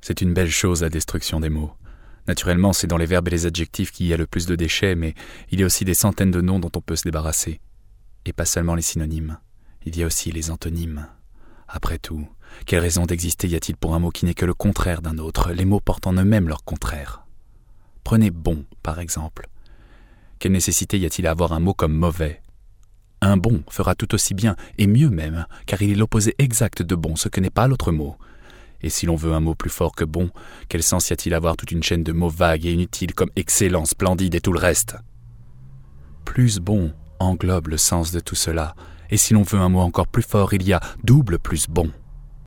C'est une belle chose, la destruction des mots. Naturellement, c'est dans les verbes et les adjectifs qu'il y a le plus de déchets, mais il y a aussi des centaines de noms dont on peut se débarrasser. Et pas seulement les synonymes. Il y a aussi les antonymes. Après tout, quelle raison d'exister y a-t-il pour un mot qui n'est que le contraire d'un autre, les mots portent en eux-mêmes leur contraire? Prenez « bon » par exemple. Quelle nécessité y a-t-il à avoir un mot comme « mauvais » ? Un bon fera tout aussi bien, et mieux même, car il est l'opposé exact de bon, ce que n'est pas l'autre mot. Et si l'on veut un mot plus fort que bon, quel sens y a-t-il à avoir toute une chaîne de mots vagues et inutiles comme excellent, splendide et tout le reste? Plus bon englobe le sens de tout cela, et si l'on veut un mot encore plus fort, il y a double plus bon.